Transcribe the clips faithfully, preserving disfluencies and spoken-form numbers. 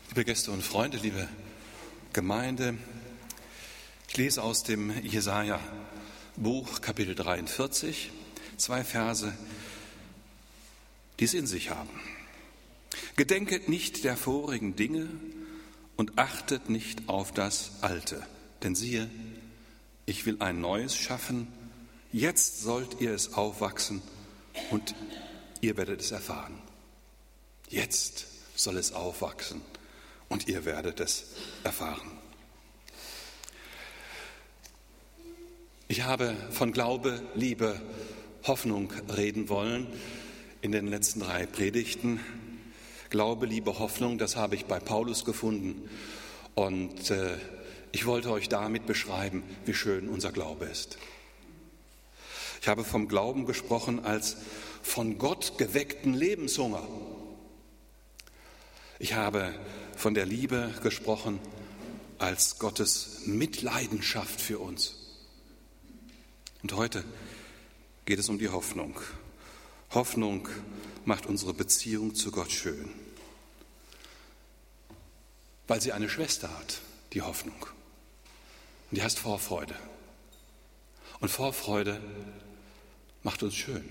Liebe Gäste und Freunde, liebe Gemeinde, ich lese aus dem Jesaja-Buch, Kapitel dreiundvierzig, zwei Verse, die es in sich haben. Gedenket nicht der vorigen Dinge und achtet nicht auf das Alte, denn siehe, ich will ein Neues schaffen, jetzt sollt ihr es aufwachsen und ihr werdet es erfahren. Jetzt soll es aufwachsen und ihr werdet es erfahren. Ich habe von Glaube, Liebe, Hoffnung reden wollen in den letzten drei Predigten. Glaube, Liebe, Hoffnung, das habe ich bei Paulus gefunden. Und äh, ich wollte euch damit beschreiben, wie schön unser Glaube ist. Ich habe vom Glauben gesprochen als von Gott geweckten Lebenshunger. Ich habe von der Liebe gesprochen als Gottes Mitleidenschaft für uns. Und heute geht es um die Hoffnung. Hoffnung macht unsere Beziehung zu Gott schön, weil sie eine Schwester hat, die Hoffnung. Und die heißt Vorfreude. Und Vorfreude macht uns schön.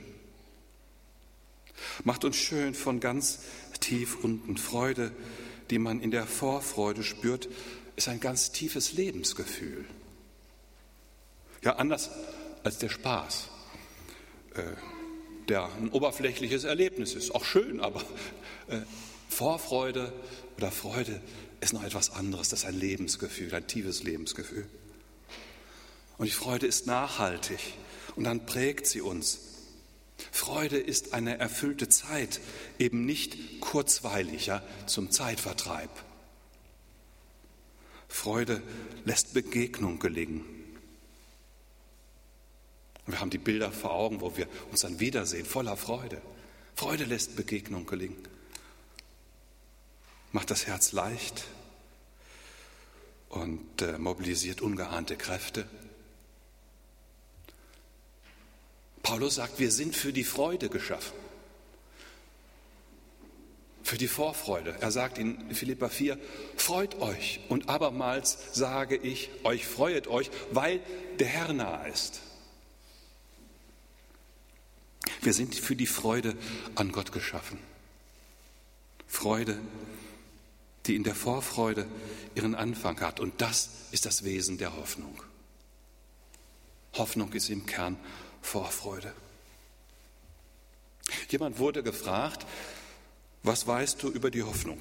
Macht uns schön von ganz tief unten. Freude, die man in der Vorfreude spürt, ist ein ganz tiefes Lebensgefühl. Ja, anders als der Spaß, äh, der ein oberflächliches Erlebnis ist. Auch schön, aber äh, Vorfreude oder Freude ist noch etwas anderes. Das ist ein Lebensgefühl, ein tiefes Lebensgefühl. Und die Freude ist nachhaltig und dann prägt sie uns. Freude ist eine erfüllte Zeit, eben nicht kurzweiliger zum Zeitvertreib. Freude lässt Begegnung gelingen. Wir haben die Bilder vor Augen, wo wir uns dann wiedersehen, voller Freude. Freude lässt Begegnung gelingen. Macht das Herz leicht und äh, mobilisiert ungeahnte Kräfte. Paulus sagt, wir sind für die Freude geschaffen, für die Vorfreude. Er sagt in Philipper vier, freut euch. Und abermals sage ich, euch freuet euch, weil der Herr nahe ist. Wir sind für die Freude an Gott geschaffen. Freude, die in der Vorfreude ihren Anfang hat. Und das ist das Wesen der Hoffnung. Hoffnung ist im Kern Vorfreude. Jemand wurde gefragt, was weißt du über die Hoffnung?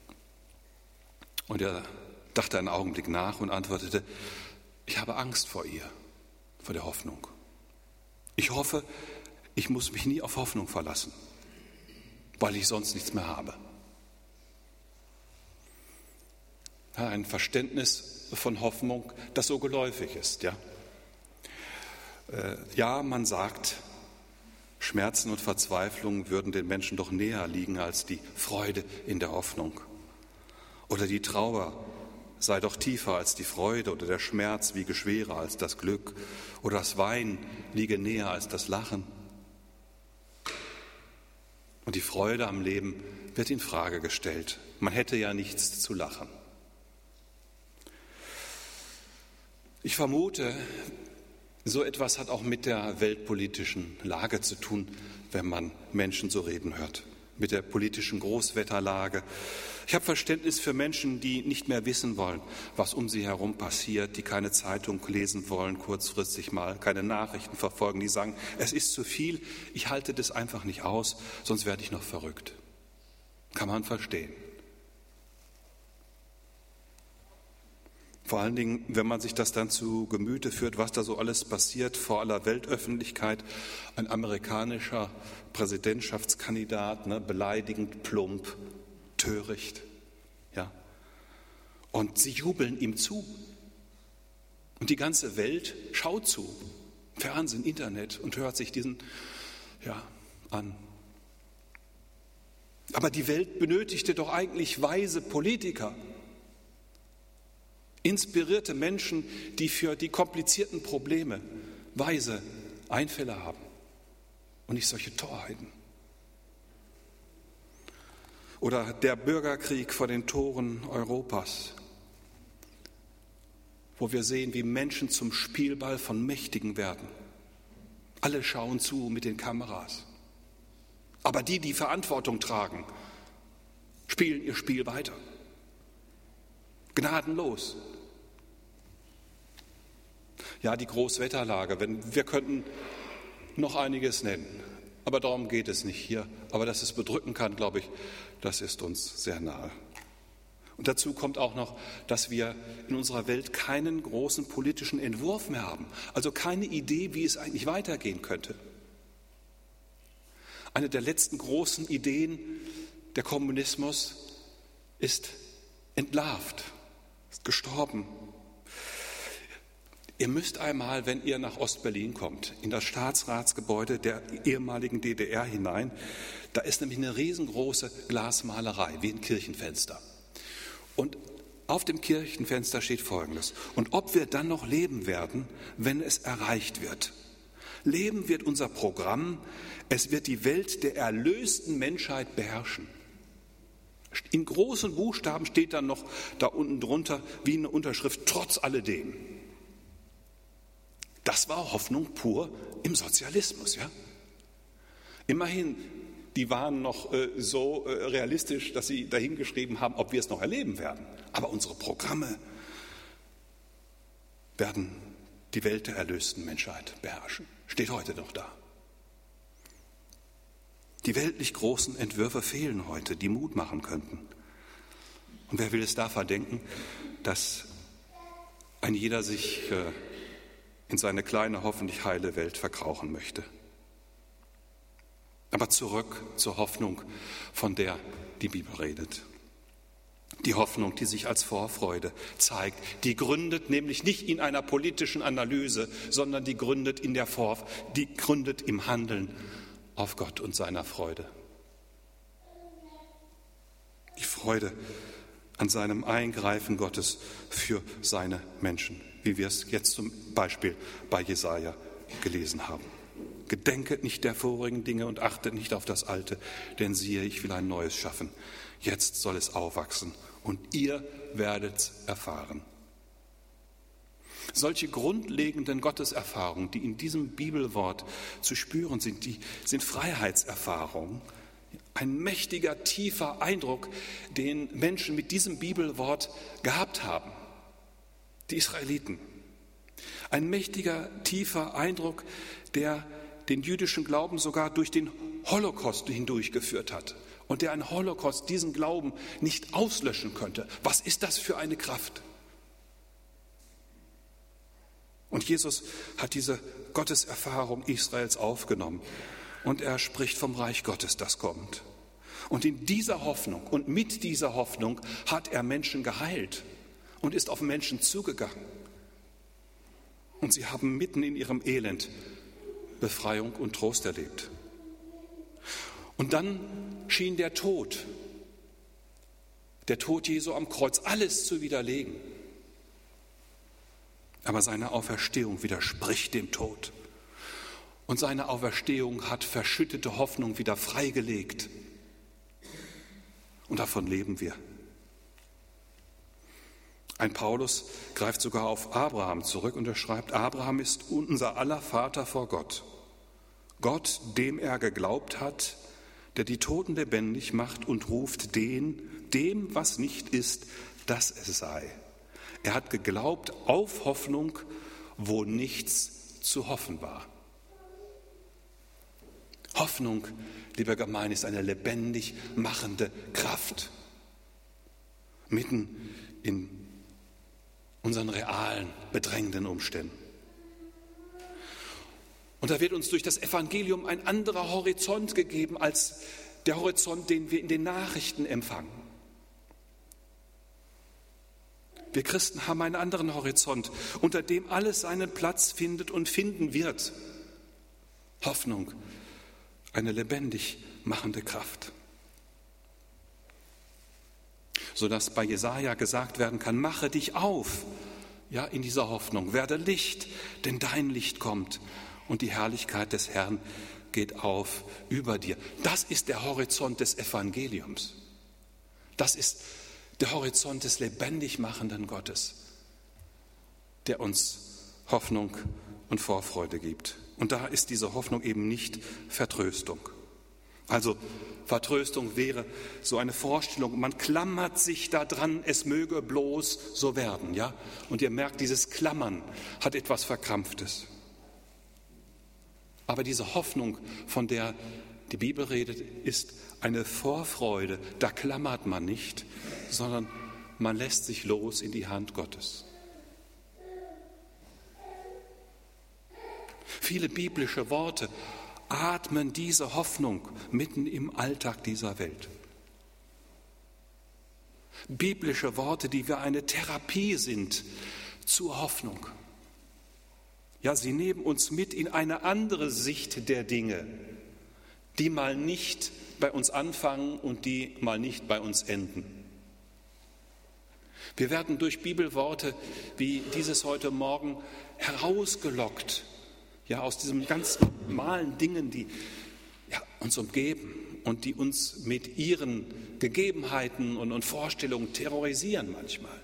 Und er dachte einen Augenblick nach und antwortete, ich habe Angst vor ihr, vor der Hoffnung. Ich hoffe, ich muss mich nie auf Hoffnung verlassen, weil ich sonst nichts mehr habe. Ja, ein Verständnis von Hoffnung, das so geläufig ist, ja. Ja, man sagt, Schmerzen und Verzweiflung würden den Menschen doch näher liegen als die Freude in der Hoffnung. Oder die Trauer sei doch tiefer als die Freude oder der Schmerz wiege schwerer als das Glück oder das Weinen liege näher als das Lachen. Und die Freude am Leben wird in Frage gestellt. Man hätte ja nichts zu lachen. Ich vermute, so etwas hat auch mit der weltpolitischen Lage zu tun, wenn man Menschen so reden hört, mit der politischen Großwetterlage. Ich habe Verständnis für Menschen, die nicht mehr wissen wollen, was um sie herum passiert, die keine Zeitung lesen wollen, kurzfristig mal keine Nachrichten verfolgen, die sagen, es ist zu viel, ich halte das einfach nicht aus, sonst werde ich noch verrückt. Kann man verstehen. Vor allen Dingen, wenn man sich das dann zu Gemüte führt, was da so alles passiert vor aller Weltöffentlichkeit. Ein amerikanischer Präsidentschaftskandidat, ne, beleidigend, plump, töricht. Ja. Und sie jubeln ihm zu. Und die ganze Welt schaut zu. Fernsehen, Internet und hört sich diesen ja, an. Aber die Welt benötigte doch eigentlich weise Politiker. Inspirierte Menschen, die für die komplizierten Probleme weise Einfälle haben und nicht solche Torheiten. Oder der Bürgerkrieg vor den Toren Europas, wo wir sehen, wie Menschen zum Spielball von Mächtigen werden. Alle schauen zu mit den Kameras. Aber die, die Verantwortung tragen, spielen ihr Spiel weiter. Gnadenlos. Ja, die Großwetterlage, wenn, wir könnten noch einiges nennen, aber darum geht es nicht hier. Aber dass es bedrücken kann, glaube ich, das ist uns sehr nahe. Und dazu kommt auch noch, dass wir in unserer Welt keinen großen politischen Entwurf mehr haben, also keine Idee, wie es eigentlich weitergehen könnte. Eine der letzten großen Ideen, der Kommunismus, ist entlarvt, ist gestorben. Ihr müsst einmal, wenn ihr nach Ostberlin kommt, in das Staatsratsgebäude der ehemaligen D D R hinein, da ist nämlich eine riesengroße Glasmalerei, wie ein Kirchenfenster. Und auf dem Kirchenfenster steht Folgendes: Und ob wir dann noch leben werden, wenn es erreicht wird. Leben wird unser Programm, es wird die Welt der erlösten Menschheit beherrschen. In großen Buchstaben steht dann noch da unten drunter wie eine Unterschrift, trotz alledem. Das war Hoffnung pur im Sozialismus, ja. Immerhin, die waren noch äh, so äh, realistisch, dass sie dahingeschrieben haben, ob wir es noch erleben werden. Aber unsere Programme werden die Welt der erlösten Menschheit beherrschen. Steht heute noch da. Die weltlich großen Entwürfe fehlen heute, die Mut machen könnten. Und wer will es da verdenken, dass ein jeder sich äh, in seine kleine, hoffentlich heile Welt verkrauchen möchte. Aber zurück zur Hoffnung, von der die Bibel redet. Die Hoffnung, die sich als Vorfreude zeigt, die gründet nämlich nicht in einer politischen Analyse, sondern die gründet in der Vor, die gründet im Handeln auf Gott und seiner Freude. Die Freude an seinem Eingreifen Gottes für seine Menschen, wie wir es jetzt zum Beispiel bei Jesaja gelesen haben. Gedenket nicht der vorigen Dinge und achtet nicht auf das Alte, denn siehe, ich will ein Neues schaffen. Jetzt soll es aufwachsen und ihr werdet's erfahren. Solche grundlegenden Gotteserfahrungen, die in diesem Bibelwort zu spüren sind, die sind Freiheitserfahrungen. Ein mächtiger, tiefer Eindruck, den Menschen mit diesem Bibelwort gehabt haben. Die Israeliten. Ein mächtiger, tiefer Eindruck, der den jüdischen Glauben sogar durch den Holocaust hindurchgeführt hat und der ein Holocaust diesen Glauben nicht auslöschen könnte. Was ist das für eine Kraft? Und Jesus hat diese Gotteserfahrung Israels aufgenommen und er spricht vom Reich Gottes, das kommt. Und in dieser Hoffnung und mit dieser Hoffnung hat er Menschen geheilt und ist auf Menschen zugegangen. Und sie haben mitten in ihrem Elend Befreiung und Trost erlebt. Und dann schien der Tod, der Tod Jesu am Kreuz, alles zu widerlegen. Aber seine Auferstehung widerspricht dem Tod. Und seine Auferstehung hat verschüttete Hoffnung wieder freigelegt. Und davon leben wir. Ein Paulus greift sogar auf Abraham zurück und er schreibt, Abraham ist unser aller Vater vor Gott. Gott, dem er geglaubt hat, der die Toten lebendig macht und ruft den, dem, was nicht ist, dass es sei. Er hat geglaubt auf Hoffnung, wo nichts zu hoffen war. Hoffnung, lieber Gemeinde, ist eine lebendig machende Kraft. Mitten in unseren realen, bedrängenden Umständen. Und da wird uns durch das Evangelium ein anderer Horizont gegeben als der Horizont, den wir in den Nachrichten empfangen. Wir Christen haben einen anderen Horizont, unter dem alles seinen Platz findet und finden wird. Hoffnung, eine lebendig machende Kraft. Sodass bei Jesaja gesagt werden kann, mache dich auf, ja, in dieser Hoffnung, werde Licht, denn dein Licht kommt und die Herrlichkeit des Herrn geht auf über dir. Das ist der Horizont des Evangeliums. Das ist der Horizont des lebendig machenden Gottes, der uns Hoffnung und Vorfreude gibt. Und da ist diese Hoffnung eben nicht Vertröstung. Also Vertröstung wäre so eine Vorstellung, man klammert sich daran, es möge bloß so werden, ja? Und ihr merkt, dieses Klammern hat etwas Verkrampftes. Aber diese Hoffnung, von der die Bibel redet, ist eine Vorfreude. Da klammert man nicht, sondern man lässt sich los in die Hand Gottes. Viele biblische Worte atmen diese Hoffnung mitten im Alltag dieser Welt. Biblische Worte, die wie eine Therapie sind zur Hoffnung. Ja, sie nehmen uns mit in eine andere Sicht der Dinge, die mal nicht bei uns anfangen und die mal nicht bei uns enden. Wir werden durch Bibelworte wie dieses heute Morgen herausgelockt, ja, aus diesen ganz normalen Dingen, die ja, uns umgeben und die uns mit ihren Gegebenheiten und, und Vorstellungen terrorisieren manchmal.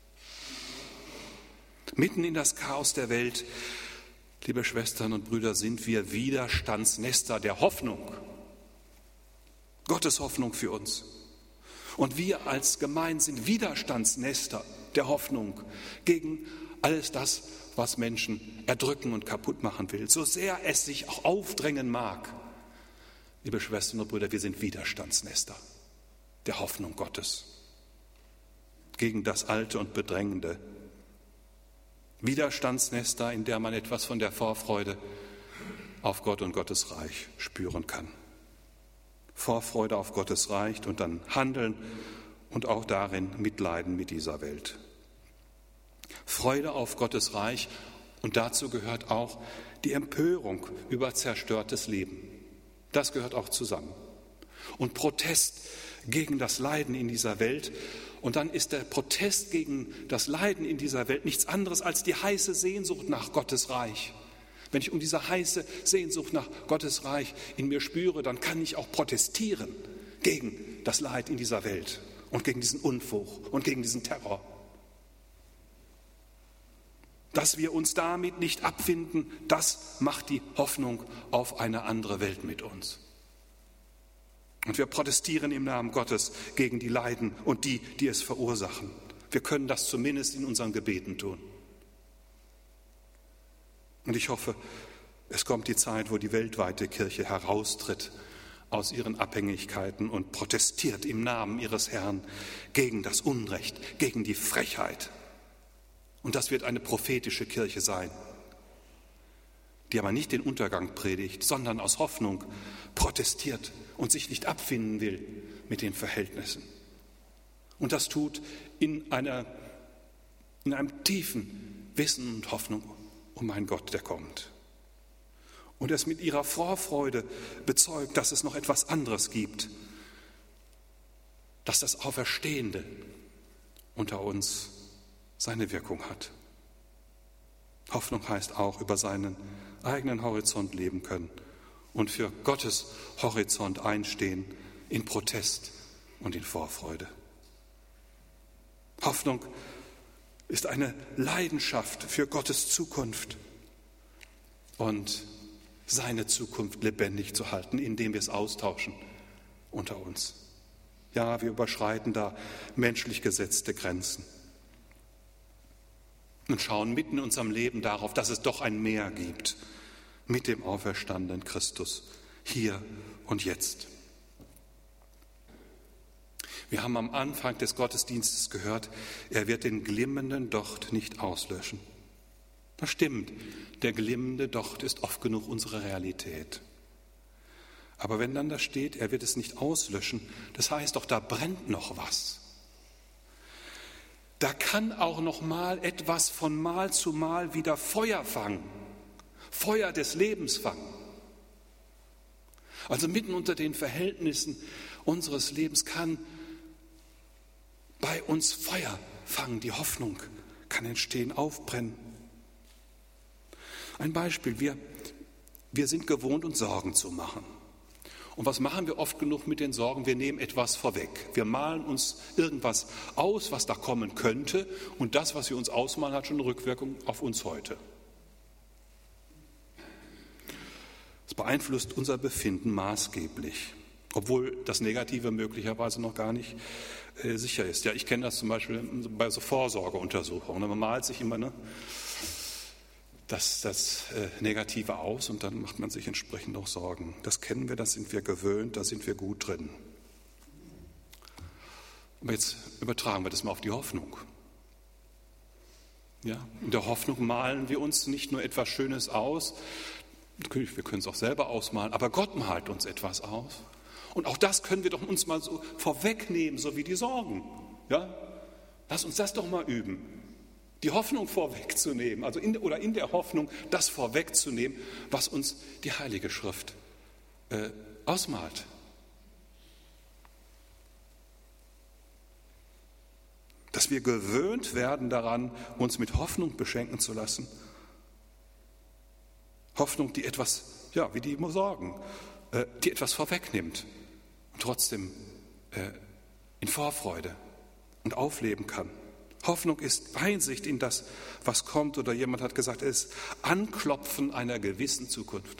Mitten in das Chaos der Welt, liebe Schwestern und Brüder, sind wir Widerstandsnester der Hoffnung. Gottes Hoffnung für uns. Und wir als Gemeinde sind Widerstandsnester der Hoffnung gegen alles das, was Menschen erdrücken und kaputt machen will. So sehr es sich auch aufdrängen mag. Liebe Schwestern und Brüder, wir sind Widerstandsnester der Hoffnung Gottes gegen das Alte und Bedrängende. Widerstandsnester, in der man etwas von der Vorfreude auf Gott und Gottes Reich spüren kann. Vorfreude auf Gottes Reich und dann handeln und auch darin mitleiden mit dieser Welt. Freude auf Gottes Reich und dazu gehört auch die Empörung über zerstörtes Leben. Das gehört auch zusammen. Und Protest gegen das Leiden in dieser Welt. Und dann ist der Protest gegen das Leiden in dieser Welt nichts anderes als die heiße Sehnsucht nach Gottes Reich. Wenn ich um diese heiße Sehnsucht nach Gottes Reich in mir spüre, dann kann ich auch protestieren gegen das Leid in dieser Welt und gegen diesen Unfug und gegen diesen Terror. Dass wir uns damit nicht abfinden, das macht die Hoffnung auf eine andere Welt mit uns. Und wir protestieren im Namen Gottes gegen die Leiden und die, die es verursachen. Wir können das zumindest in unseren Gebeten tun. Und ich hoffe, es kommt die Zeit, wo die weltweite Kirche heraustritt aus ihren Abhängigkeiten und protestiert im Namen ihres Herrn gegen das Unrecht, gegen die Frechheit. Und das wird eine prophetische Kirche sein, die aber nicht den Untergang predigt, sondern aus Hoffnung protestiert und sich nicht abfinden will mit den Verhältnissen. Und das tut in, einer, in einem tiefen Wissen und Hoffnung um einen Gott, der kommt. Und es mit ihrer Vorfreude bezeugt, dass es noch etwas anderes gibt, dass das Auferstehende unter uns seine Wirkung hat. Hoffnung heißt auch, über seinen eigenen Horizont leben können und für Gottes Horizont einstehen in Protest und in Vorfreude. Hoffnung ist eine Leidenschaft für Gottes Zukunft und seine Zukunft lebendig zu halten, indem wir es austauschen unter uns. Ja, wir überschreiten da menschlich gesetzte Grenzen und schauen mitten in unserem Leben darauf, dass es doch ein Mehr gibt mit dem auferstandenen Christus, hier und jetzt. Wir haben am Anfang des Gottesdienstes gehört, er wird den glimmenden Docht nicht auslöschen. Das stimmt, der glimmende Docht ist oft genug unsere Realität. Aber wenn dann da steht, er wird es nicht auslöschen, das heißt doch, da brennt noch was. Da kann auch noch mal etwas von Mal zu Mal wieder Feuer fangen, Feuer des Lebens fangen. Also mitten unter den Verhältnissen unseres Lebens kann bei uns Feuer fangen, die Hoffnung kann entstehen, aufbrennen. Ein Beispiel, wir, wir sind gewohnt, uns Sorgen zu machen. Und was machen wir oft genug mit den Sorgen? Wir nehmen etwas vorweg. Wir malen uns irgendwas aus, was da kommen könnte. Und das, was wir uns ausmalen, hat schon eine Rückwirkung auf uns heute. Es beeinflusst unser Befinden maßgeblich, obwohl das Negative möglicherweise noch gar nicht äh, sicher ist. Ja, ich kenne das zum Beispiel bei so Vorsorgeuntersuchungen. Man malt sich immer ne, das, das äh, Negative aus und dann macht man sich entsprechend auch Sorgen. Das kennen wir, das sind wir gewöhnt, da sind wir gut drin. Aber jetzt übertragen wir das mal auf die Hoffnung. Ja, in der Hoffnung malen wir uns nicht nur etwas Schönes aus, wir können es auch selber ausmalen, aber Gott malt uns etwas aus. Und auch das können wir doch uns mal so vorwegnehmen, so wie die Sorgen. Ja? Lass uns das doch mal üben. Die Hoffnung vorwegzunehmen, also in, oder in der Hoffnung das vorwegzunehmen, was uns die Heilige Schrift äh, ausmalt. Dass wir gewöhnt werden daran, uns mit Hoffnung beschenken zu lassen. Hoffnung, die etwas, ja, wie die Sorgen, äh, die etwas vorwegnimmt und trotzdem äh, in Vorfreude und aufleben kann. Hoffnung ist Einsicht in das, was kommt, oder jemand hat gesagt, es ist Anklopfen einer gewissen Zukunft.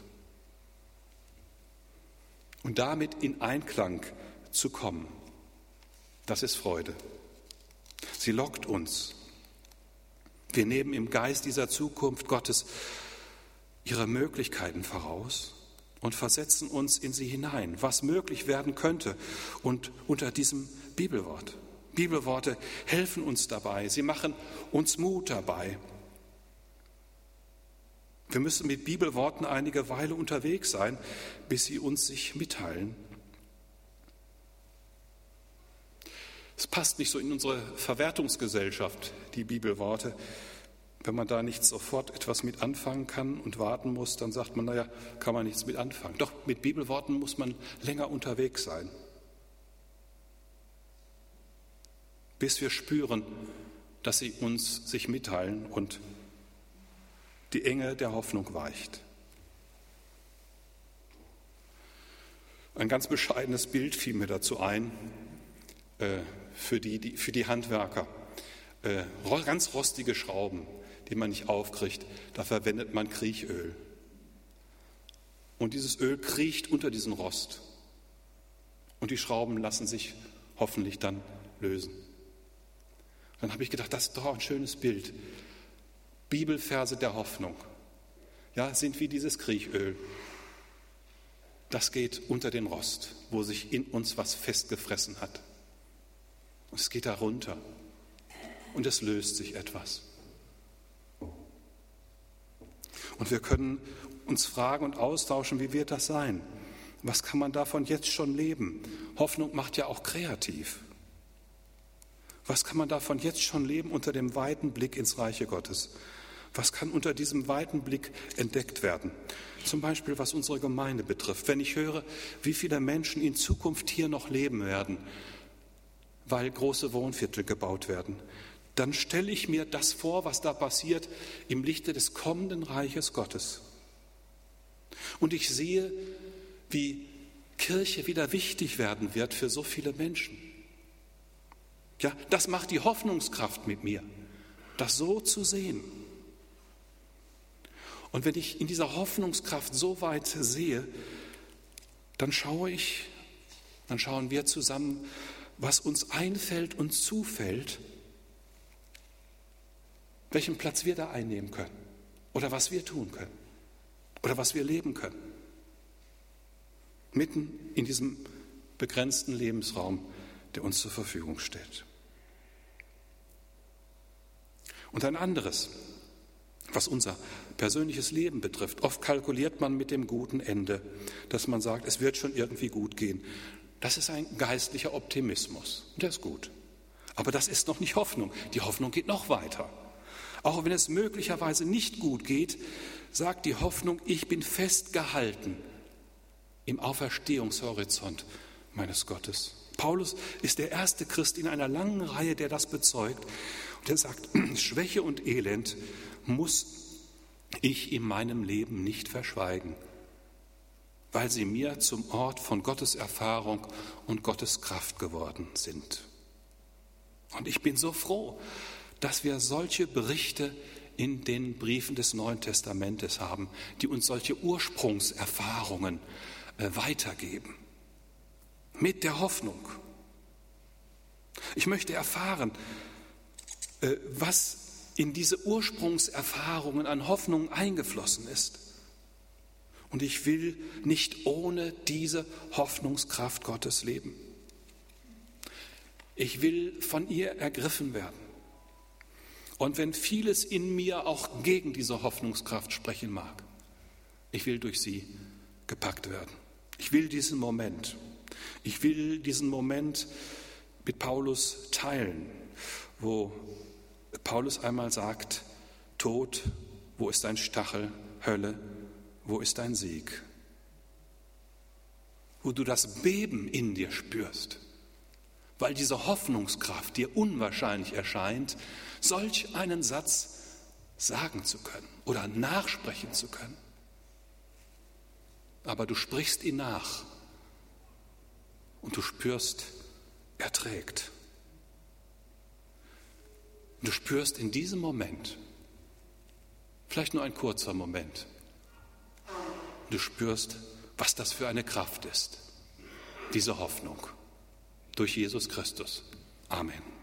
Und damit in Einklang zu kommen, das ist Freude. Sie lockt uns. Wir nehmen im Geist dieser Zukunft Gottes ihre Möglichkeiten voraus und versetzen uns in sie hinein, was möglich werden könnte. Und unter diesem Bibelwort. Bibelworte helfen uns dabei, sie machen uns Mut dabei. Wir müssen mit Bibelworten einige Weile unterwegs sein, bis sie uns sich mitteilen. Es passt nicht so in unsere Verwertungsgesellschaft, die Bibelworte. Wenn man da nicht sofort etwas mit anfangen kann und warten muss, dann sagt man, naja, kann man nichts mit anfangen. Doch mit Bibelworten muss man länger unterwegs sein, bis wir spüren, dass sie uns sich mitteilen und die Enge der Hoffnung weicht. Ein ganz bescheidenes Bild fiel mir dazu ein, äh, für, die, die, für die Handwerker. Äh, ganz rostige Schrauben, die man nicht aufkriegt, da verwendet man Kriechöl. Und dieses Öl kriecht unter diesen Rost. Und die Schrauben lassen sich hoffentlich dann lösen. Dann habe ich gedacht, das ist doch auch ein schönes Bild. Bibelverse der Hoffnung, ja, sind wie dieses Kriechöl. Das geht unter den Rost, wo sich in uns was festgefressen hat. Und es geht da runter und es löst sich etwas. Und wir können uns fragen und austauschen, wie wird das sein? Was kann man davon jetzt schon leben? Hoffnung macht ja auch kreativ. Was kann man davon jetzt schon leben unter dem weiten Blick ins Reiche Gottes? Was kann unter diesem weiten Blick entdeckt werden? Zum Beispiel, was unsere Gemeinde betrifft. Wenn ich höre, wie viele Menschen in Zukunft hier noch leben werden, weil große Wohnviertel gebaut werden, dann stelle ich mir das vor, was da passiert, im Lichte des kommenden Reiches Gottes. Und ich sehe, wie Kirche wieder wichtig werden wird für so viele Menschen. Ja, das macht die Hoffnungskraft mit mir, das so zu sehen. Und wenn ich in dieser Hoffnungskraft so weit sehe, dann schaue ich, dann schauen wir zusammen, was uns einfällt und zufällt, welchen Platz wir da einnehmen können oder was wir tun können oder was wir leben können. Mitten in diesem begrenzten Lebensraum, der uns zur Verfügung steht. Und ein anderes, was unser persönliches Leben betrifft. Oft kalkuliert man mit dem guten Ende, dass man sagt, es wird schon irgendwie gut gehen. Das ist ein geistlicher Optimismus und der ist gut. Aber das ist noch nicht Hoffnung. Die Hoffnung geht noch weiter. Auch wenn es möglicherweise nicht gut geht, sagt die Hoffnung, ich bin festgehalten im Auferstehungshorizont meines Gottes. Paulus ist der erste Christ in einer langen Reihe, der das bezeugt. Und er sagt, Schwäche und Elend muss ich in meinem Leben nicht verschweigen. weil sie mir zum Ort von Gottes Erfahrung und Gottes Kraft geworden sind. Und ich bin so froh, dass wir solche Berichte in den Briefen des Neuen Testamentes haben, die uns solche Ursprungserfahrungen äh, weitergeben. Mit der Hoffnung. Ich möchte erfahren, äh, was in diese Ursprungserfahrungen an Hoffnung eingeflossen ist. Und ich will nicht ohne diese Hoffnungskraft Gottes leben. Ich will von ihr ergriffen werden. Und wenn vieles in mir auch gegen diese Hoffnungskraft sprechen mag, ich will durch sie gepackt werden. Ich will diesen Moment, ich will diesen Moment mit Paulus teilen, wo Paulus einmal sagt, Tod, wo ist dein Stachel, Hölle, wo ist dein Sieg? Wo du das Beben in dir spürst, weil diese Hoffnungskraft dir unwahrscheinlich erscheint, solch einen Satz sagen zu können oder nachsprechen zu können. Aber du sprichst ihn nach und du spürst, er trägt. Du spürst in diesem Moment, vielleicht nur ein kurzer Moment, du spürst, was das für eine Kraft ist, diese Hoffnung durch Jesus Christus. Amen.